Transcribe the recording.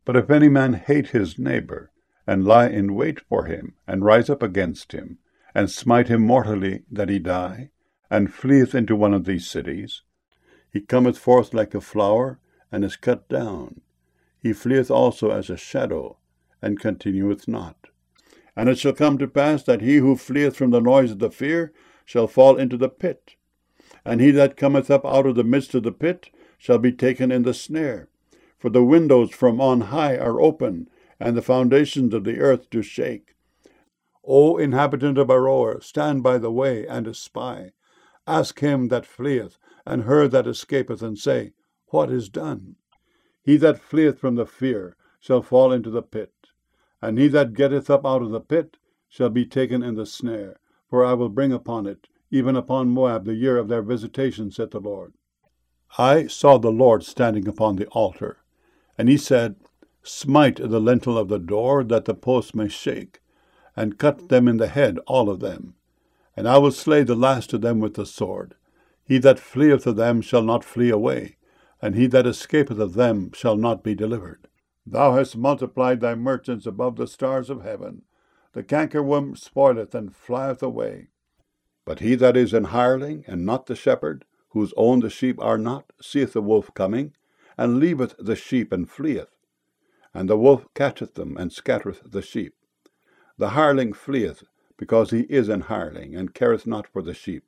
But if any man hate his neighbor, and lie in wait for him, and rise up against him, and smite him mortally that he die, and fleeth into one of these cities, he cometh forth like a flower, and is cut down. He fleeth also as a shadow, and continueth not. And it shall come to pass that he who fleeth from the noise of the fear shall fall into the pit. And he that cometh up out of the midst of the pit shall be taken in the snare. For the windows from on high are open, and the foundations of the earth do shake. O inhabitant of Aroer, stand by the way, and espy. Ask him that fleeth, and her that escapeth, and say, What is done? He that fleeth from the fear shall fall into the pit, and he that getteth up out of the pit shall be taken in the snare. For I will bring upon it, even upon Moab, the year of their visitation, saith the Lord. I saw the Lord standing upon the altar, and he said, Smite the lintel of the door, that the posts may shake, and cut them in the head, all of them. And I will slay the last of them with the sword. He that fleeth of them shall not flee away, and he that escapeth of them shall not be delivered. Thou hast multiplied thy merchants above the stars of heaven. The cankerworm spoileth and flieth away. But he that is an hireling, and not the shepherd, whose own the sheep are not, seeth the wolf coming, and leaveth the sheep, and fleeth. And the wolf catcheth them, and scattereth the sheep. The hireling fleeth, because he is an hireling, and careth not for the sheep.